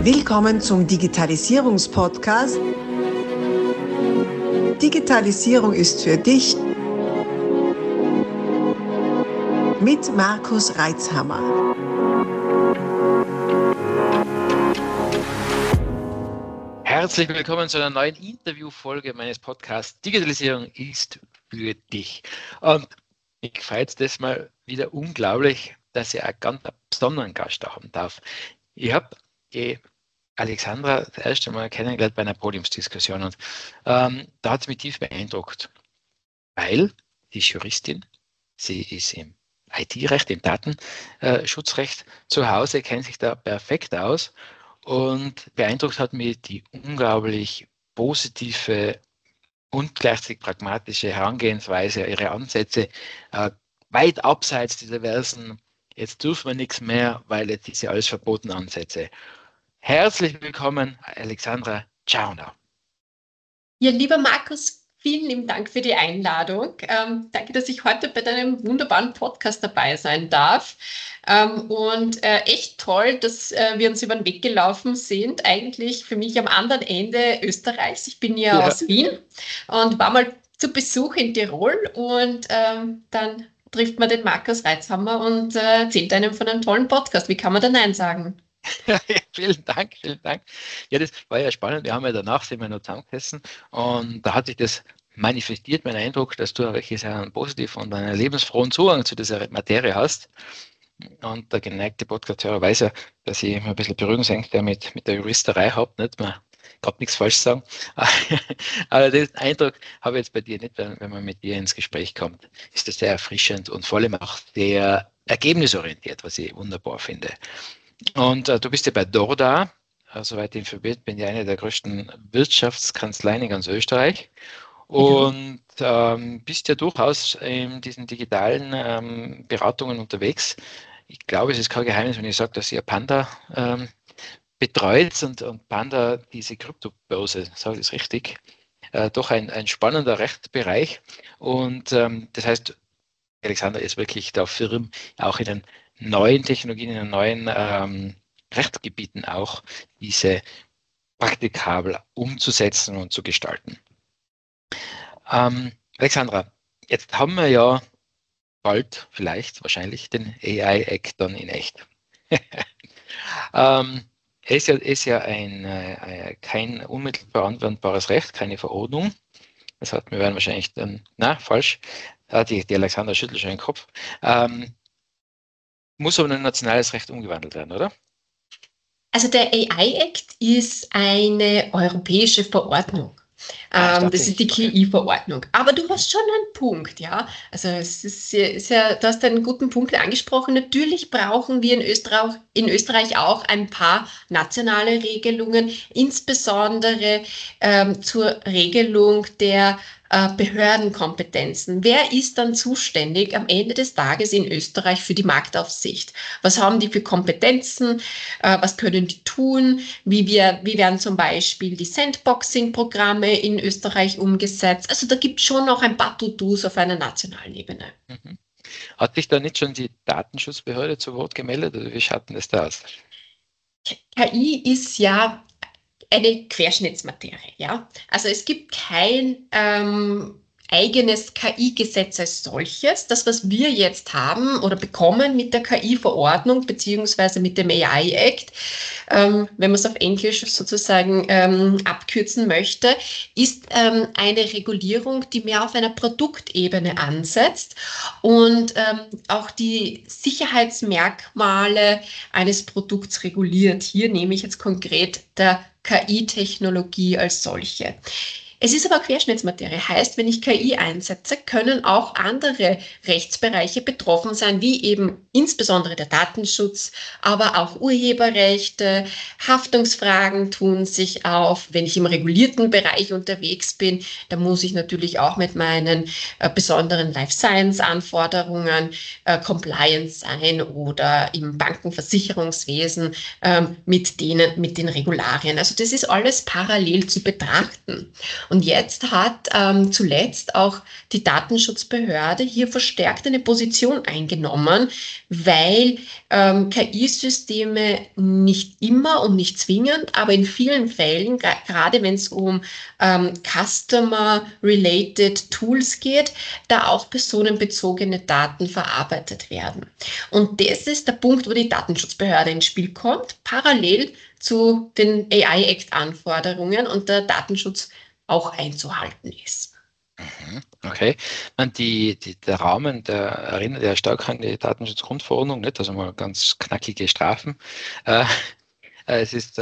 Willkommen zum Digitalisierungspodcast. Digitalisierung ist für dich mit Markus Reitzhammer. Herzlich willkommen zu einer neuen Interviewfolge meines Podcasts Digitalisierung ist für dich. Und ich freue jetzt das mal wieder unglaublich, dass ich einen ganz besonderen Gast haben darf. Ich habe die Alexandra das erste Mal kennengelernt bei einer Podiumsdiskussion und da hat sie mich tief beeindruckt, weil sie ist Juristin, sie ist im IT-Recht, im Datenschutzrecht zu Hause, kennt sich da perfekt aus und beeindruckt hat mich die unglaublich positive und gleichzeitig pragmatische Herangehensweise, ihre Ansätze, weit abseits dieser diversen, jetzt dürfen wir nichts mehr, weil jetzt ist ja alles verboten Ansätze. Herzlich willkommen, Alexandra Czarna. Ja, lieber Markus, vielen lieben Dank für die Einladung. Danke, dass ich heute bei deinem wunderbaren Podcast dabei sein darf. Echt toll, dass wir uns über den Weg gelaufen sind. Eigentlich für mich am anderen Ende Österreichs. Ich bin ja aus Wien und war mal zu Besuch in Tirol und dann trifft man den Markus Reitzhammer und erzählt einem von einem tollen Podcast. Wie kann man da Nein sagen? Ja, vielen Dank, vielen Dank. Ja, das war ja spannend. Wir haben ja danach sind wir noch zusammengesessen und da hat sich das manifestiert, mein Eindruck, dass du wirklich einen positiven und einen lebensfrohen Zugang zu dieser Materie hast. Und der geneigte Podcast-Hörer weiß ja, dass ich immer ein bisschen Berührungsängste mit der Juristerei habe, nicht? Man kann nichts falsch sagen. Aber den Eindruck habe ich jetzt bei dir nicht, wenn man mit dir ins Gespräch kommt. Ist das sehr erfrischend und vor allem auch sehr ergebnisorientiert, was ich wunderbar finde. Und du bist ja bei Dorda, soweit ich informiert bin, ja eine der größten Wirtschaftskanzleien in ganz Österreich und bist ja durchaus in diesen digitalen Beratungen unterwegs. Ich glaube, es ist kein Geheimnis, wenn ich sage, dass ihr Panda betreut und Panda diese Kryptobörse, sage ich es richtig, doch ein spannender Rechtsbereich. Und das heißt, Alexander ist wirklich da firm, auch in den neuen Technologien, in den neuen Rechtsgebieten auch diese praktikabel umzusetzen und zu gestalten. Alexandra, jetzt haben wir ja bald, vielleicht, wahrscheinlich den AI-Act dann in echt. Ist ja kein unmittelbar anwendbares Recht, keine Verordnung. Das hat wir werden wahrscheinlich dann, falsch. Die Alexandra schüttelt schon den Kopf. Muss aber in ein nationales Recht umgewandelt werden, oder? Also der AI-Act ist eine europäische Verordnung. Das ist die KI-Verordnung. Aber du hast schon einen Punkt, ja. Also es ist ja, du hast einen guten Punkt angesprochen. Natürlich brauchen wir in Österreich auch ein paar nationale Regelungen, insbesondere zur Regelung der Behördenkompetenzen. Wer ist dann zuständig am Ende des Tages in Österreich für die Marktaufsicht? Was haben die für Kompetenzen? Was können die tun? Wie werden zum Beispiel die Sandboxing-Programme in Österreich umgesetzt? Also da gibt es schon noch ein paar To-Dos auf einer nationalen Ebene. Mhm. Hat sich da nicht schon die Datenschutzbehörde zu Wort gemeldet oder wie schaut denn das da aus? KI ist ja eine Querschnittsmaterie, ja. Also es gibt kein eigenes KI-Gesetz als solches. Das, was wir jetzt haben oder bekommen mit der KI-Verordnung beziehungsweise mit dem AI-Act, wenn man es auf Englisch sozusagen abkürzen möchte, ist eine Regulierung, die mehr auf einer Produktebene ansetzt und auch die Sicherheitsmerkmale eines Produkts reguliert. Hier nehme ich jetzt konkret der KI-Technologie als solche. Es ist aber Querschnittsmaterie, heißt, wenn ich KI einsetze, können auch andere Rechtsbereiche betroffen sein, wie eben insbesondere der Datenschutz, aber auch Urheberrechte, Haftungsfragen tun sich auf. Wenn ich im regulierten Bereich unterwegs bin, dann muss ich natürlich auch mit meinen besonderen Life-Science-Anforderungen compliant sein oder im Bankenversicherungswesen mit den Regularien. Also das ist alles parallel zu betrachten. Und jetzt hat zuletzt auch die Datenschutzbehörde hier verstärkt eine Position eingenommen, weil KI-Systeme nicht immer und nicht zwingend, aber in vielen Fällen, gerade wenn es um Customer-related Tools geht, da auch personenbezogene Daten verarbeitet werden. Und das ist der Punkt, wo die Datenschutzbehörde ins Spiel kommt, parallel zu den AI-Act-Anforderungen und der Datenschutz auch einzuhalten ist. Okay. Und der Rahmen, der erinnert ja stark an die Datenschutzgrundverordnung, nicht? Also mal ganz knackige Strafen. Es ist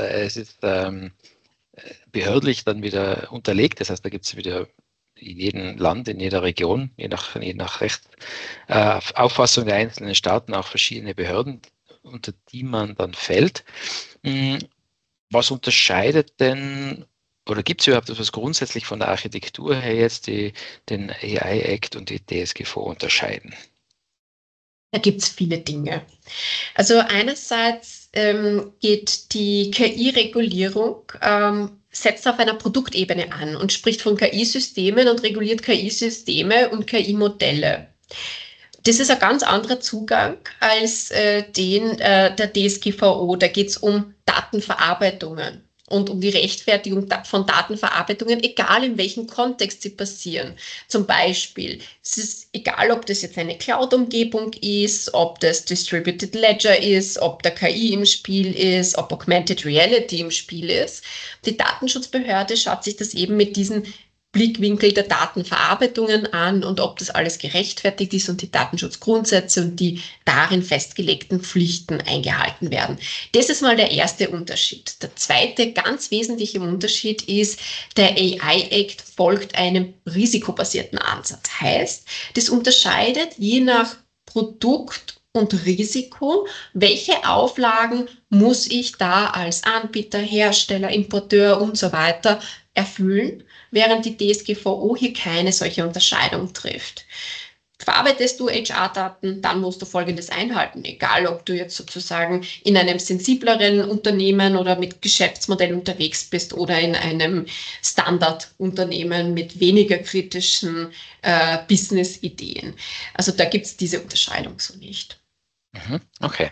behördlich dann wieder unterlegt, das heißt, da gibt es wieder in jedem Land, in jeder Region, je nach Auffassung der einzelnen Staaten auch verschiedene Behörden, unter die man dann fällt. Was unterscheidet denn, oder gibt es überhaupt etwas grundsätzlich von der Architektur her jetzt, die den AI-Act und die DSGVO unterscheiden? Da gibt es viele Dinge. Also einerseits geht die KI-Regulierung, setzt auf einer Produktebene an und spricht von KI-Systemen und reguliert KI-Systeme und KI-Modelle. Das ist ein ganz anderer Zugang als den der DSGVO. Da geht es um Datenverarbeitungen und um die Rechtfertigung von Datenverarbeitungen, egal in welchem Kontext sie passieren. Zum Beispiel, es ist egal, ob das jetzt eine Cloud-Umgebung ist, ob das Distributed Ledger ist, ob da KI im Spiel ist, ob Augmented Reality im Spiel ist. Die Datenschutzbehörde schaut sich das eben mit diesen Blickwinkel der Datenverarbeitungen an und ob das alles gerechtfertigt ist und die Datenschutzgrundsätze und die darin festgelegten Pflichten eingehalten werden. Das ist mal der erste Unterschied. Der zweite ganz wesentliche Unterschied ist, der AI-Act folgt einem risikobasierten Ansatz. Heißt, das unterscheidet je nach Produkt und Risiko, welche Auflagen muss ich da als Anbieter, Hersteller, Importeur und so weiter erfüllen, während die DSGVO hier keine solche Unterscheidung trifft. Verarbeitest du HR-Daten, dann musst du Folgendes einhalten, egal ob du jetzt sozusagen in einem sensibleren Unternehmen oder mit Geschäftsmodell unterwegs bist oder in einem Standardunternehmen mit weniger kritischen Business-Ideen. Also da gibt es diese Unterscheidung so nicht. Okay.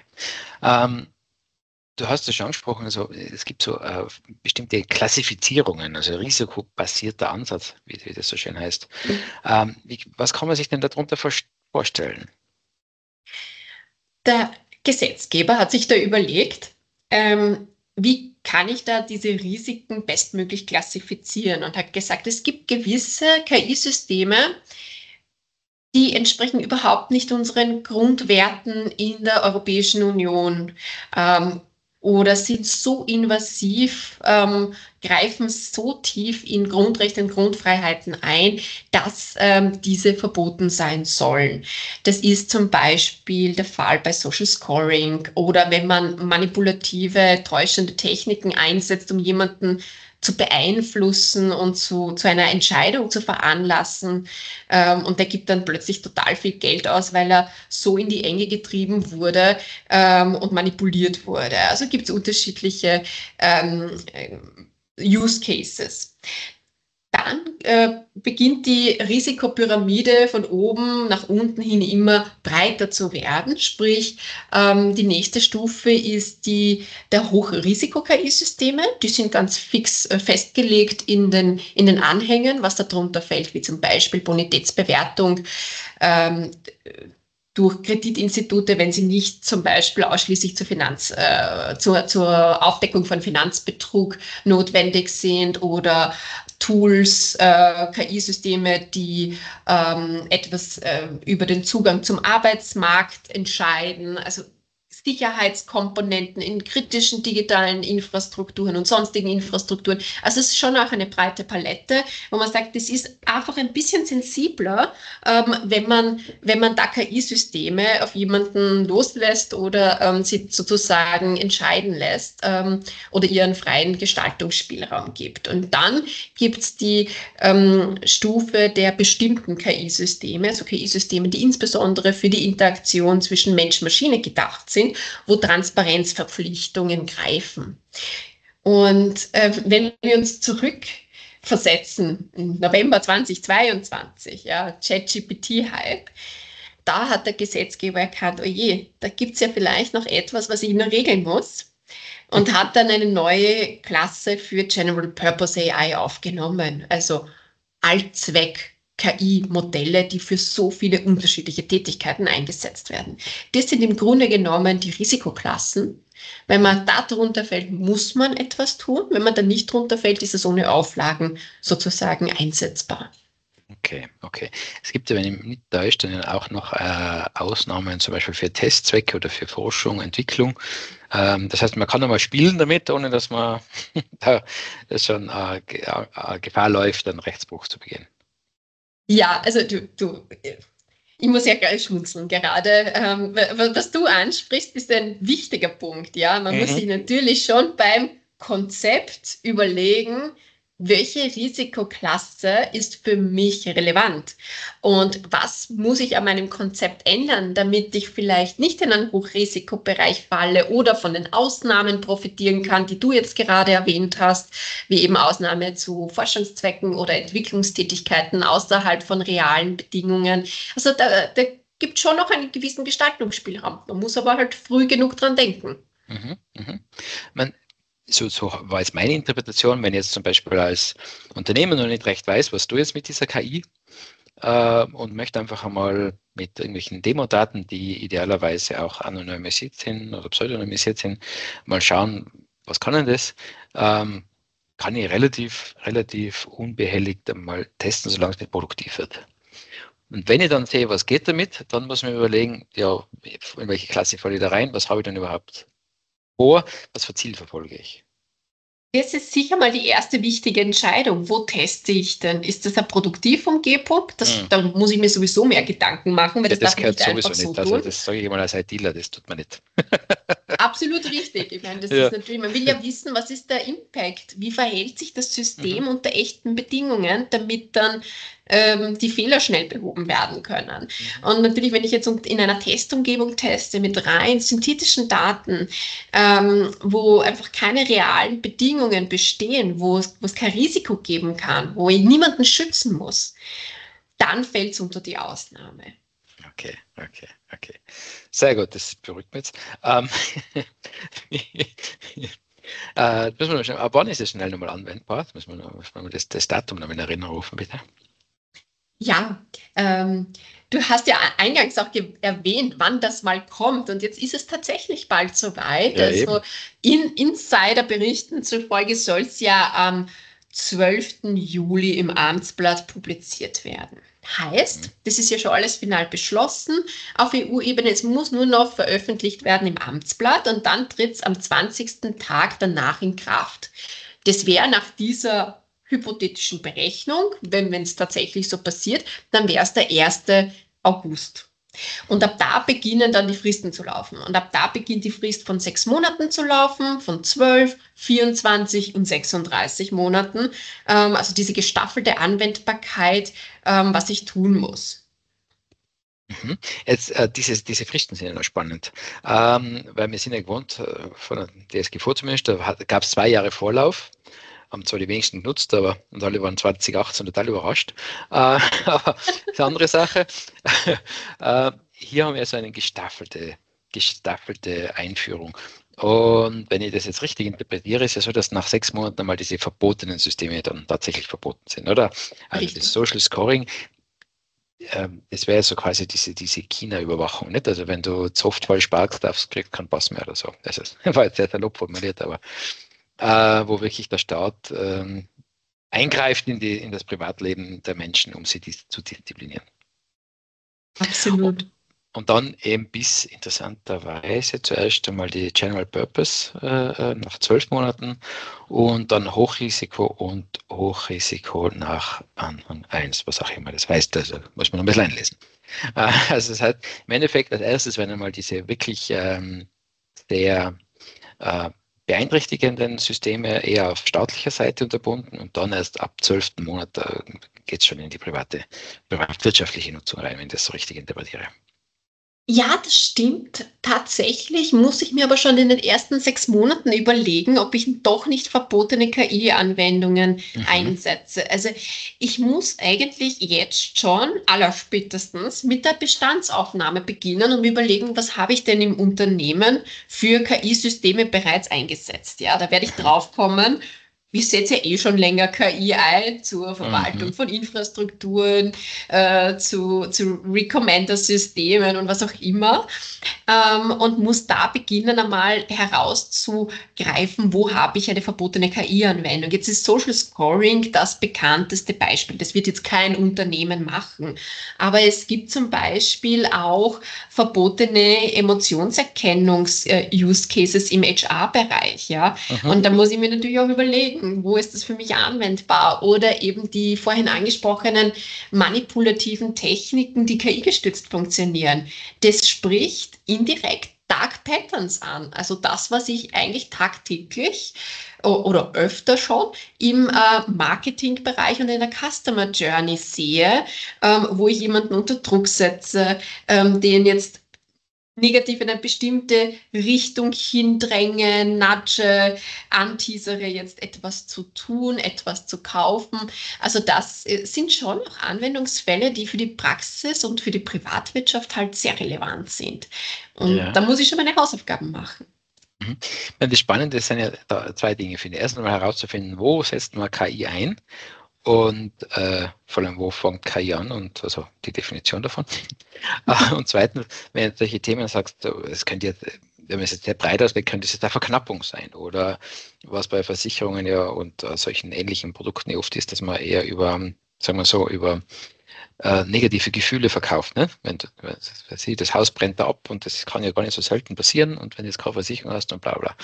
Du hast es schon angesprochen, also es gibt so bestimmte Klassifizierungen, also risikobasierter Ansatz, wie das so schön heißt. Was kann man sich denn darunter vorstellen? Der Gesetzgeber hat sich da überlegt, wie kann ich da diese Risiken bestmöglich klassifizieren und hat gesagt, es gibt gewisse KI-Systeme, die entsprechen überhaupt nicht unseren Grundwerten in der Europäischen Union oder sind so invasiv, greifen so tief in Grundrechte und Grundfreiheiten ein, dass diese verboten sein sollen. Das ist zum Beispiel der Fall bei Social Scoring oder wenn man manipulative, täuschende Techniken einsetzt, um jemanden zu beeinflussen und zu einer Entscheidung zu veranlassen. Und der gibt dann plötzlich total viel Geld aus, weil er so in die Enge getrieben wurde und manipuliert wurde. Also gibt es unterschiedliche Use Cases. Dann beginnt die Risikopyramide von oben nach unten hin immer breiter zu werden. Sprich, die nächste Stufe ist der Hochrisiko-KI-Systeme. Die sind ganz fix festgelegt in den Anhängen, was darunter fällt, wie zum Beispiel Bonitätsbewertung durch Kreditinstitute, wenn sie nicht zum Beispiel ausschließlich zur Aufdeckung von Finanzbetrug notwendig sind oder Tools, KI-Systeme, die etwas über den Zugang zum Arbeitsmarkt entscheiden, also Sicherheitskomponenten in kritischen digitalen Infrastrukturen und sonstigen Infrastrukturen. Also es ist schon auch eine breite Palette, wo man sagt, das ist einfach ein bisschen sensibler, wenn man da KI-Systeme auf jemanden loslässt oder sie sozusagen entscheiden lässt oder ihren freien Gestaltungsspielraum gibt. Und dann gibt es die Stufe der bestimmten KI-Systeme, also KI-Systeme, die insbesondere für die Interaktion zwischen Mensch-Maschine gedacht sind, wo Transparenzverpflichtungen greifen. Und wenn wir uns versetzen, im November 2022, ja, ChatGPT-Hype, da hat der Gesetzgeber erkannt, oh je, da gibt es ja vielleicht noch etwas, was ich noch regeln muss. Und hat dann eine neue Klasse für General Purpose AI aufgenommen, also Allzweck-KI-Modelle, die für so viele unterschiedliche Tätigkeiten eingesetzt werden. Das sind im Grunde genommen die Risikoklassen. Wenn man da drunter fällt, muss man etwas tun. Wenn man da nicht drunter fällt, ist es ohne Auflagen sozusagen einsetzbar. Okay. Es gibt ja, wenn ich mich nicht täusche, dann auch noch Ausnahmen, zum Beispiel für Testzwecke oder für Forschung, Entwicklung. Das heißt, man kann einmal spielen damit, ohne dass man da schon Gefahr läuft, einen Rechtsbruch zu begehen. Ja, also ich muss ja gleich schmunzeln. Gerade was du ansprichst, ist ein wichtiger Punkt. Ja, man muss sich natürlich schon beim Konzept überlegen, welche Risikoklasse ist für mich relevant und was muss ich an meinem Konzept ändern, damit ich vielleicht nicht in einen Hochrisikobereich falle oder von den Ausnahmen profitieren kann, die du jetzt gerade erwähnt hast, wie eben Ausnahme zu Forschungszwecken oder Entwicklungstätigkeiten außerhalb von realen Bedingungen. Also da gibt schon noch einen gewissen Gestaltungsspielraum. Man muss aber halt früh genug dran denken. So war jetzt meine Interpretation, wenn ich jetzt zum Beispiel als Unternehmen noch nicht recht weiß, was du jetzt mit dieser KI und möchte einfach einmal mit irgendwelchen Demodaten, die idealerweise auch anonymisiert sind oder pseudonymisiert sind, mal schauen, was kann denn das? Kann ich relativ unbehelligt einmal testen, solange es nicht produktiv wird. Und wenn ich dann sehe, was geht damit, dann muss man überlegen, ja, in welche Klasse falle ich da rein, was habe ich denn überhaupt vor, was für Ziel verfolge ich? Das ist sicher mal die erste wichtige Entscheidung. Wo teste ich denn? Ist das eine Produktivumgebung? Da muss ich mir sowieso mehr Gedanken machen, weil Ja, das das darf ich gehört nicht einfach sowieso so nicht. Also tun. das sage ich mal als ITler, das tut man nicht. Absolut richtig. Ich meine, das Ja. ist natürlich, man will ja wissen, was ist der Impact? Wie verhält sich das System unter echten Bedingungen, damit dann die Fehler schnell behoben werden können. Und natürlich, wenn ich jetzt in einer Testumgebung teste mit rein synthetischen Daten, wo einfach keine realen Bedingungen bestehen, wo es kein Risiko geben kann, wo ich niemanden schützen muss, dann fällt es unter die Ausnahme. Okay. Sehr gut, das beruhigt mich jetzt. Müssen wir noch schnell, ab wann ist es schnell nochmal anwendbar? Müssen wir das Datum noch in Erinnerung rufen, bitte? Ja, du hast ja eingangs auch erwähnt, wann das mal kommt. Und jetzt ist es tatsächlich bald soweit. Ja, also Insider-Berichten zufolge soll es ja am 12. Juli im Amtsblatt publiziert werden. Heißt, das ist ja schon alles final beschlossen auf EU-Ebene. Es muss nur noch veröffentlicht werden im Amtsblatt und dann tritt es am 20. Tag danach in Kraft. Das wäre nach dieser hypothetischen Berechnung, wenn es tatsächlich so passiert, dann wäre es der 1. August. Und ab da beginnen dann die Fristen zu laufen. Und ab da beginnt die Frist von 6 Monaten zu laufen, von 12, 24 und 36 Monaten. Also diese gestaffelte Anwendbarkeit, was ich tun muss. Jetzt, diese Fristen sind ja noch spannend, weil wir sind ja gewohnt, von der DSGVO zumindest, da gab es 2 Jahre Vorlauf. Haben zwar die wenigsten genutzt, und alle waren 2018 total überrascht. Aber das ist eine andere Sache. Hier haben wir so eine gestaffelte Einführung. Und wenn ich das jetzt richtig interpretiere, ist es ja so, dass nach 6 Monaten einmal diese verbotenen Systeme dann tatsächlich verboten sind, oder? Also das Social Scoring, das wäre so quasi diese China-Überwachung, nicht? Also wenn du Soft falsch parkst, darfst, kriegst keinen Pass mehr oder so. Das war jetzt sehr salopp formuliert, aber wo wirklich der Staat eingreift in das Privatleben der Menschen, um sie zu disziplinieren. Absolut. Und dann eben bis interessanterweise zuerst einmal die General Purpose nach 12 Monaten und dann Hochrisiko nach Anhang 1, was auch immer das heißt. Also muss man ein bisschen einlesen. Also das heißt, im Endeffekt als erstes werden einmal diese wirklich sehr beeinträchtigenden Systeme eher auf staatlicher Seite unterbunden und dann erst ab 12. Monat geht es schon in die privatwirtschaftliche Nutzung rein, wenn ich das so richtig interpretiere. Ja, das stimmt. Tatsächlich muss ich mir aber schon in den ersten 6 Monaten überlegen, ob ich doch nicht verbotene KI-Anwendungen Mhm. einsetze. Also ich muss eigentlich jetzt schon allerspätestens mit der Bestandsaufnahme beginnen und mir überlegen, was habe ich denn im Unternehmen für KI-Systeme bereits eingesetzt. Ja, da werde ich Mhm. draufkommen. Ich setze ja eh schon länger KI ein zur Mhm. Verwaltung von Infrastrukturen, zu Recommender-Systemen und was auch immer, und muss da beginnen, einmal herauszugreifen, wo habe ich eine verbotene KI-Anwendung. Jetzt ist Social Scoring das bekannteste Beispiel. Das wird jetzt kein Unternehmen machen. Aber es gibt zum Beispiel auch verbotene Emotionserkennungs-Use-Cases im HR-Bereich. Ja? Mhm. Und da muss ich mir natürlich auch überlegen, wo ist das für mich anwendbar? Oder eben die vorhin angesprochenen manipulativen Techniken, die KI-gestützt funktionieren. Das spricht indirekt Dark Patterns an. Also das, was ich eigentlich tagtäglich oder öfter schon im Marketingbereich und in der Customer Journey sehe, wo ich jemanden unter Druck setze, den jetzt negativ in eine bestimmte Richtung hindränge, nudge, anteasere, jetzt etwas zu tun, etwas zu kaufen. Also das sind schon auch Anwendungsfälle, die für die Praxis und für die Privatwirtschaft halt sehr relevant sind. Und Ja. da muss ich schon meine Hausaufgaben machen. Mhm. Ich meine, das Spannende sind ja da zwei Dinge, finde ich. Erstens mal herauszufinden, wo setzt man KI ein und vor allem, wo fängt KI an und also die Definition davon. Und zweitens, wenn du solche Themen sagst, so, es könnte jetzt, wenn man es jetzt sehr breit auslegt, könnte es jetzt eine Verknappung sein oder was bei Versicherungen ja und solchen ähnlichen Produkten ja oft ist, dass man eher über, sagen wir so, über negative Gefühle verkauft. Ne? Wenn du, das Haus brennt da ab und das kann ja gar nicht so selten passieren und wenn du jetzt keine Versicherung hast und bla bla.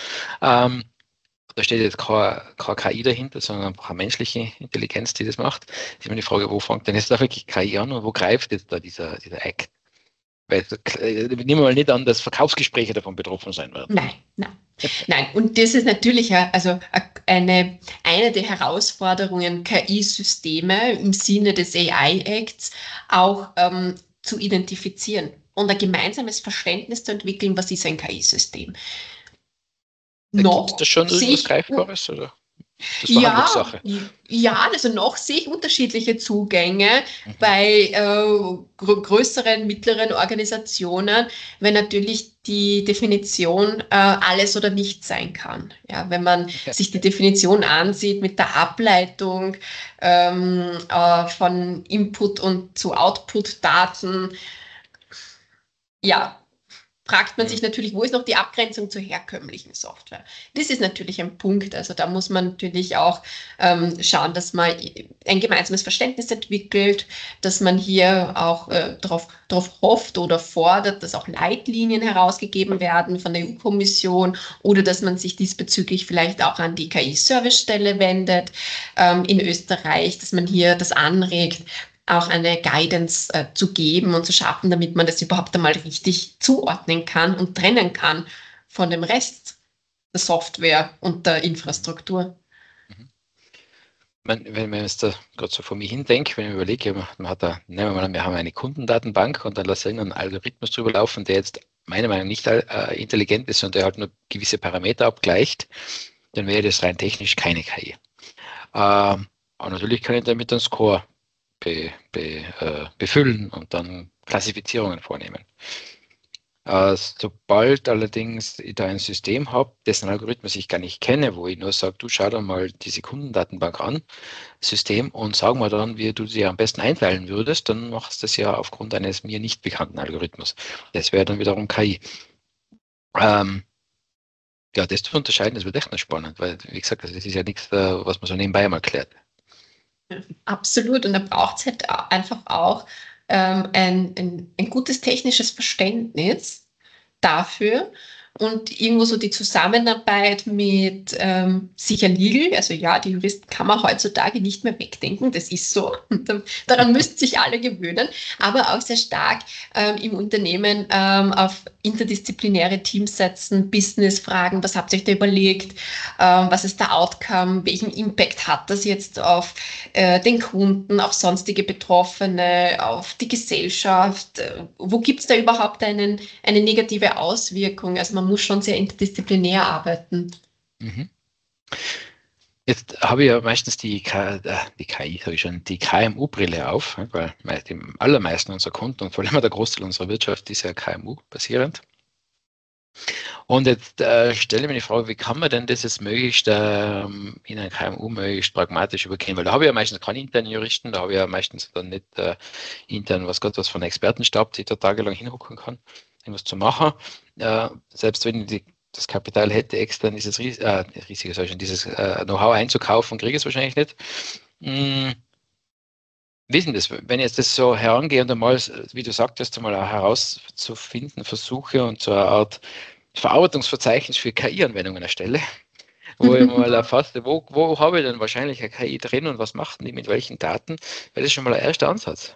Da steht jetzt keine KI dahinter, sondern einfach eine menschliche Intelligenz, die das macht. Das ist immer die Frage, wo fängt denn jetzt da wirklich KI an und wo greift jetzt da dieser Act? Weil nehmen wir mal nicht an, dass Verkaufsgespräche davon betroffen sein werden. Nein, nein. Nein, und das ist natürlich also eine der Herausforderungen, KI-Systeme im Sinne des AI-Acts auch zu identifizieren und ein gemeinsames Verständnis zu entwickeln, was ist ein KI-System. Gibt es da Noch schon sehe irgendwas ich Greifbares oder ist das Ja, Verhandlungssache? ja, also noch sehe ich unterschiedliche Zugänge Mhm. bei größeren, mittleren Organisationen, wenn natürlich die Definition alles oder nichts sein kann. Ja, wenn man Ja. sich die Definition ansieht mit der Ableitung von Input und zu Output-Daten, ja, fragt man Mhm. sich natürlich, wo ist noch die Abgrenzung zur herkömmlichen Software? Das ist natürlich ein Punkt. Also da muss man natürlich auch schauen, dass man ein gemeinsames Verständnis entwickelt, dass man hier auch darauf hofft oder fordert, dass auch Leitlinien herausgegeben werden von der EU-Kommission oder dass man sich diesbezüglich vielleicht auch an die KI-Servicestelle wendet in Österreich, dass man hier das anregt, auch eine Guidance zu geben und zu schaffen, damit man das überhaupt einmal richtig zuordnen kann und trennen kann von dem Rest der Software und der Mhm. Infrastruktur. Mhm. Wenn man jetzt da gerade so vor mir hindenkt, wenn ich überlege, man hat da, nehmen wir mal an, wir haben eine Kundendatenbank und dann lasse ich einen Algorithmus drüber laufen, der jetzt meiner Meinung nach nicht intelligent ist und der halt nur gewisse Parameter abgleicht, dann wäre das rein technisch keine KI. Aber natürlich kann ich damit einen Score befüllen und dann Klassifizierungen vornehmen. Sobald allerdings ich da ein System habe, dessen Algorithmus ich gar nicht kenne, wo ich nur sage, du schau dir mal diese Kundendatenbank an, System, und sag mal dann, wie du sie am besten einteilen würdest, dann machst du das ja aufgrund eines mir nicht bekannten Algorithmus. Das wäre dann wiederum KI. Ähm, ja, das zu unterscheiden, das wird echt noch spannend, weil, wie gesagt, das ist ja nichts, was man so nebenbei mal klärt. Absolut. Und da braucht es halt einfach auch ein gutes technisches Verständnis dafür. und irgendwo so die Zusammenarbeit mit sicher Legal, also ja, die Juristen kann man heutzutage nicht mehr wegdenken, das ist so, daran müssten sich alle gewöhnen, aber auch sehr stark im Unternehmen auf interdisziplinäre Teams setzen, Business-Fragen, was habt ihr euch da überlegt, was ist der Outcome, welchen Impact hat das jetzt auf den Kunden, auf sonstige Betroffene, auf die Gesellschaft, wo gibt es da überhaupt eine negative Auswirkung? Also man muss schon sehr interdisziplinär arbeiten. Mhm. Jetzt habe ich ja meistens die KI, habe ich schon, die KMU-Brille auf, weil die allermeisten unserer Kunden und vor allem der Großteil unserer Wirtschaft ist ja KMU-basierend. Und jetzt stelle ich mir die Frage, wie kann man denn das jetzt möglichst in ein KMU möglichst pragmatisch übergehen? Weil da habe ich ja meistens keinen internen Juristen, da habe ich ja meistens dann nicht intern was von Expertenstab, die da tagelang hinhocken kann, irgendwas zu machen. Selbst wenn ich das Kapital hätte, extern dieses Risiko, dieses Know-how einzukaufen, kriege ich es wahrscheinlich nicht. Wie ist denn das, wenn ich jetzt das so herangehe und einmal, wie du sagtest, einmal auch herauszufinden versuche und so eine Art Verarbeitungsverzeichnis für KI-Anwendungen erstelle, wo ich mal erfasste, wo habe ich denn wahrscheinlich eine KI drin und was macht die mit welchen Daten, wäre das schon mal ein erster Ansatz.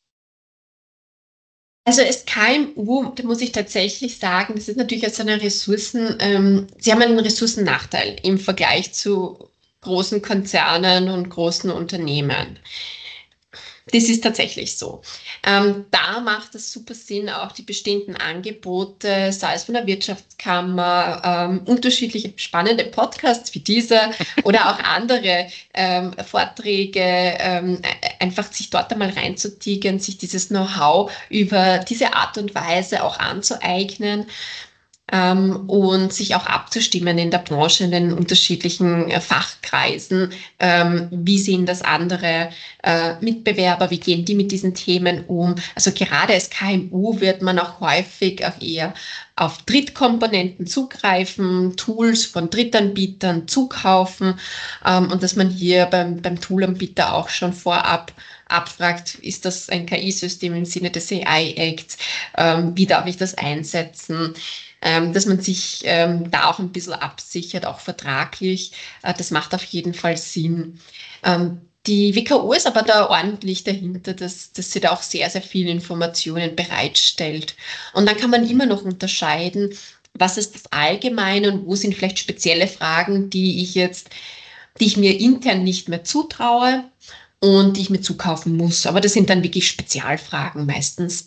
Also als KMU, da muss ich tatsächlich sagen, das ist natürlich aus einer Ressourcen, sie haben einen Ressourcennachteil im Vergleich zu großen Konzernen und großen Unternehmen. Das ist tatsächlich so. Da macht es super Sinn, auch die bestehenden Angebote, sei es von der Wirtschaftskammer, unterschiedliche spannende Podcasts wie dieser oder auch andere Vorträge, einfach sich dort einmal reinzutigern, sich dieses Know-how über diese Art und Weise auch anzueignen. Und sich auch abzustimmen in der Branche, in den unterschiedlichen Fachkreisen. Wie sehen das andere Mitbewerber? Wie gehen die mit diesen Themen um? Also gerade als KMU wird man auch häufig auch eher auf Drittkomponenten zugreifen, Tools von Drittanbietern zukaufen und dass man hier beim Toolanbieter auch schon vorab abfragt, ist das ein KI-System im Sinne des AI-Acts? Wie darf ich das einsetzen? Dass man sich da auch ein bisschen absichert, auch vertraglich. Das macht auf jeden Fall Sinn. Die WKO ist aber da ordentlich dahinter, dass sie da auch sehr, sehr viele Informationen bereitstellt. Und dann kann man immer noch unterscheiden, was ist das Allgemeine und wo sind vielleicht spezielle Fragen, die ich mir intern nicht mehr zutraue und die ich mir zukaufen muss. Aber das sind dann wirklich Spezialfragen meistens.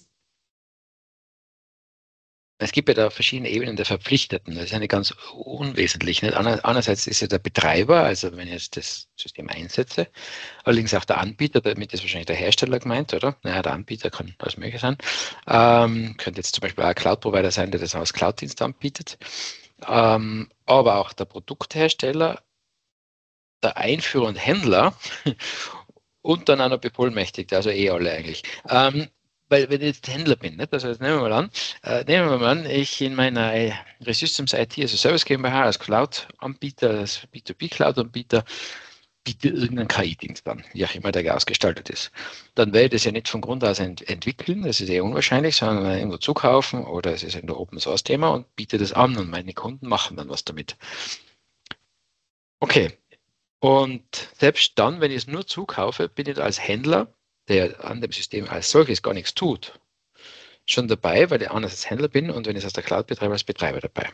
Es gibt ja da verschiedene Ebenen der Verpflichteten. Das ist eine ganz unwesentlich. Nicht? Einerseits ist ja der Betreiber, also wenn ich jetzt das System einsetze, allerdings auch der Anbieter, damit ist wahrscheinlich der Hersteller gemeint, oder? Naja, der Anbieter kann alles Mögliche sein. Könnte jetzt zum Beispiel auch ein Cloud-Provider sein, der das als Cloud-Dienst anbietet. Aber auch der Produkthersteller, der Einführer und Händler und dann auch noch Bevollmächtigte, also alle eigentlich. Weil wenn ich jetzt Händler bin, nicht? Also jetzt nehmen wir mal an, ich in meiner Resystems IT, also Service GmbH, als Cloud-Anbieter, als B2B-Cloud-Anbieter, biete irgendeinen KI-Dienst an, wie auch immer der ausgestaltet ist. Dann werde ich das ja nicht von Grund aus entwickeln, das ist eher unwahrscheinlich, sondern irgendwo zukaufen oder es ist ein Open-Source-Thema und biete das an und meine Kunden machen dann was damit. Okay, und selbst dann, wenn ich es nur zukaufe, bin ich als Händler, der an dem System als solches gar nichts tut, schon dabei, weil ich anders als Händler bin und wenn ich es aus der Cloud betreibe, als Betreiber dabei.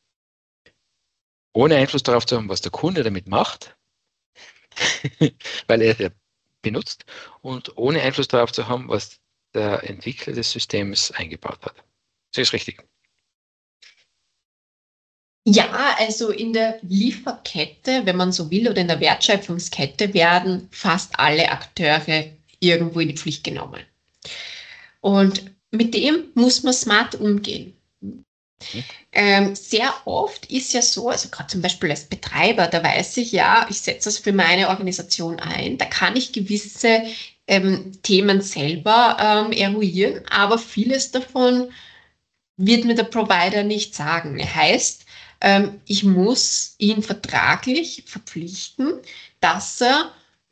Ohne Einfluss darauf zu haben, was der Kunde damit macht, weil er es ja benutzt und ohne Einfluss darauf zu haben, was der Entwickler des Systems eingebaut hat. Das ist richtig. Ja, also in der Lieferkette, wenn man so will, oder in der Wertschöpfungskette werden fast alle Akteure irgendwo in die Pflicht genommen. Und mit dem muss man smart umgehen. Sehr oft ist ja so, also gerade zum Beispiel als Betreiber, da weiß ich ja, ich setze das für meine Organisation ein, da kann ich gewisse Themen selber eruieren, aber vieles davon wird mir der Provider nicht sagen. Heißt, ich muss ihn vertraglich verpflichten, dass er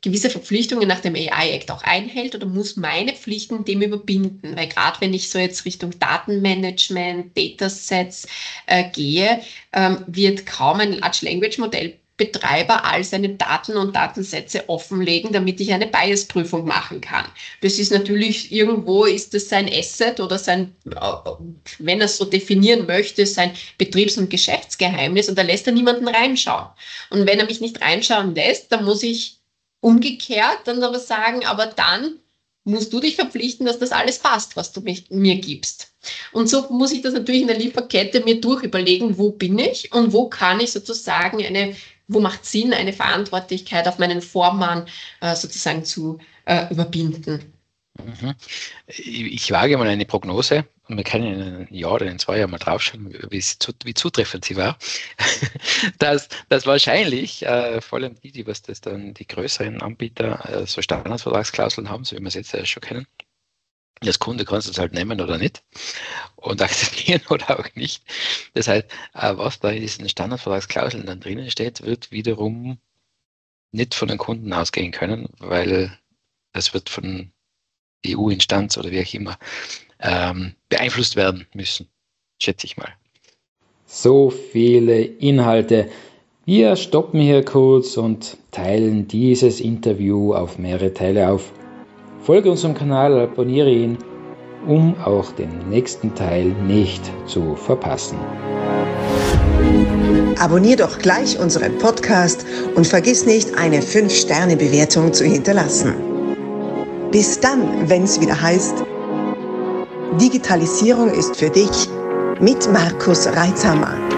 gewisse Verpflichtungen nach dem AI Act auch einhält oder muss meine Pflichten dem überbinden. Weil gerade wenn ich so jetzt Richtung Datenmanagement, Datasets gehe, wird kaum ein Large Language Modell Betreiber all seine Daten und Datensätze offenlegen, damit ich eine Bias-Prüfung machen kann. Das ist natürlich, irgendwo ist das sein Asset oder sein, wenn er es so definieren möchte, sein Betriebs- und Geschäftsgeheimnis und da lässt er niemanden reinschauen. Und wenn er mich nicht reinschauen lässt, dann muss ich umgekehrt dann aber sagen, aber dann musst du dich verpflichten, dass das alles passt, was du mir gibst. Und so muss ich das natürlich in der Lieferkette mir durchüberlegen, wo bin ich und wo kann ich sozusagen wo macht Sinn, eine Verantwortlichkeit auf meinen Vormann sozusagen zu überbinden. Ich wage mal eine Prognose und wir können in einem Jahr oder in 2 Jahren mal draufschauen, wie zutreffend sie war, dass wahrscheinlich vor allem die, was das dann die größeren Anbieter so Standardvertragsklauseln haben, so wie wir es jetzt schon kennen. Als Kunde kannst du es halt nehmen oder nicht und akzeptieren oder auch nicht. Das heißt, was da in diesen Standardvertragsklauseln dann drinnen steht, wird wiederum nicht von den Kunden ausgehen können, weil das wird von EU-Instanz oder wie auch immer beeinflusst werden müssen, schätze ich mal. So viele Inhalte. Wir stoppen hier kurz und teilen dieses Interview auf mehrere Teile auf. Folge unserem Kanal, abonniere ihn, um auch den nächsten Teil nicht zu verpassen. Abonnier doch gleich unseren Podcast und vergiss nicht, eine 5-Sterne-Bewertung zu hinterlassen. Bis dann, wenn es wieder heißt, Digitalisierung ist für dich mit Markus Reitzhammer.